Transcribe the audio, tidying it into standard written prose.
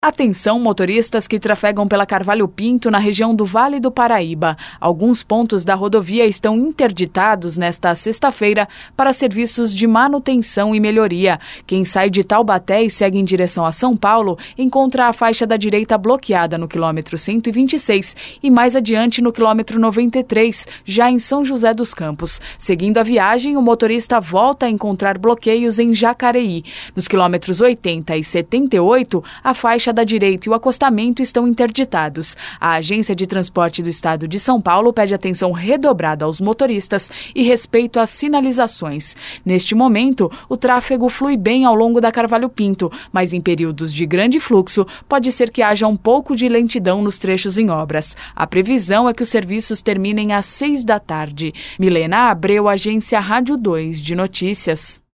Atenção, motoristas que trafegam pela Carvalho Pinto na região do Vale do Paraíba. Alguns pontos da rodovia estão interditados nesta sexta-feira para serviços de manutenção e melhoria. Quem sai de Taubaté e segue em direção a São Paulo encontra a faixa da direita bloqueada no quilômetro 126 e mais adiante no quilômetro 93, já em São José dos Campos. Seguindo a viagem, o motorista volta a encontrar bloqueios em Jacareí. Nos quilômetros 80 e 78, a faixa da direita e o acostamento estão interditados. A Agência de Transporte do Estado de São Paulo pede atenção redobrada aos motoristas e respeito às sinalizações. Neste momento, o tráfego flui bem ao longo da Carvalho Pinto, mas em períodos de grande fluxo, pode ser que haja um pouco de lentidão nos trechos em obras. A previsão é que os serviços terminem às 6 da tarde. Milena Abreu, Agência Rádio 2 de Notícias.